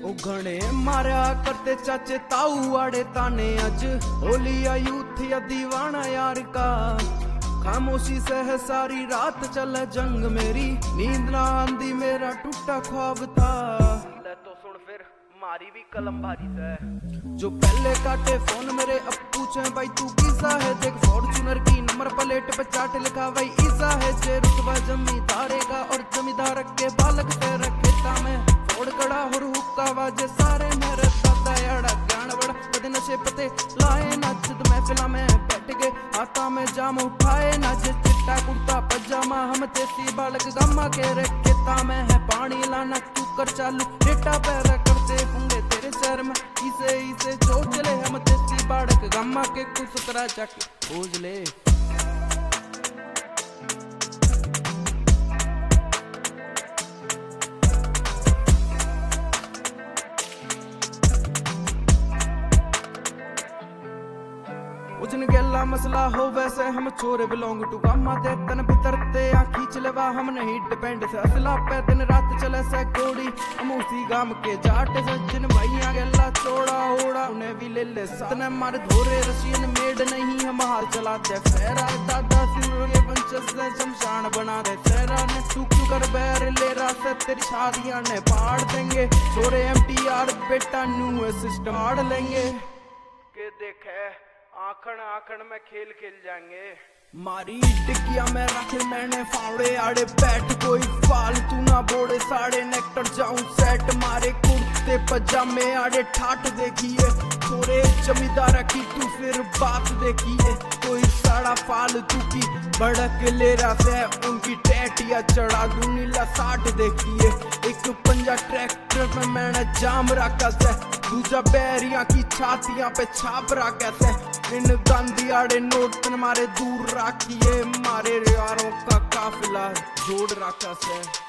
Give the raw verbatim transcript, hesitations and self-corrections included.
ओ घणे मारा करते चाचे ताऊ आड़े ताने अज होलिया यूथ या दीवाना यार का। खामोशी से है सारी रात चले जंग मेरी, नींद ना आंदी मेरा टूटा ख्वाब था। ले तो सुन फिर मारी भी कलम भारी से, जो पहले काटे फोन मेरे अब पूछे भाई तू किसा है। देख फॉर्च्यूनर की नंबर प्लेट पे चाट लिखा भाई ईसा है। जे रुतबा जमींदारे का और जमींदार के बालक से रखेता में फोड़ कड़ा और हुक्का बाजे सारे मेरे दादा याड़ा ज्ञान बड़ा कदे नशे पते लाए नचद महफिला में बैठ गए हाथा में जाम उठाए नच चिट्टा कुर्ता पजामा हम तेसी बालक गम्मा के रखेता में है पानी लाना तू कर चालू डेटा पैरा करते होंगे तेरे शहर में इसे इसे जो चले हम तेसी बालक गम्मा के कुछ तरह जाके खोज ले। उजन गेला मसला हो वैसे हम छोरे बिलोंग टू गामा दे तन भीतरते आ खींच लेवा हम नहीं डिपेंड से असला पे दिन रात चले से गोड़ी हम उसी गाम के जाट से जिन भैया गेला चौड़ा ओड़ा उन्हें भी ले ले सतने मार धोरे रशियन मेड नहीं हम हार चलाते फेरा दादा सिर के वंशज से शमशान बना दे फेरा ने टूक कर बैर ले रहा से तेरी शादियां ने पाड़ देंगे छोरे एमटीआर बेटा न्यू सिस्टम आड़ लेंगे के देखे आखण आखण में खेल खेल जाएंगे। मारी टिकिया में रख मैंने फावड़े आड़े बैठ कोई फालतू ना बोड़े साड़े नेक्टर जाऊं सेट मारे कुर्ते पजामे आड़े ठाट देखिए छोरे जमींदार की तू फिर बात देखिए कोई साड़ा फालतू की भड़क ले रहा है उनकी टैटिया चढ़ा दूं नीला साठ देखिए एक पंजा ट्रैक्टर में मैंने जाम रखा से दूजा बैरिया की छातियां पे छाप रखा से इन गांधी आड़े नोट मारे दूर रखिए मारे यारों का काफिला जोड़ रखा से।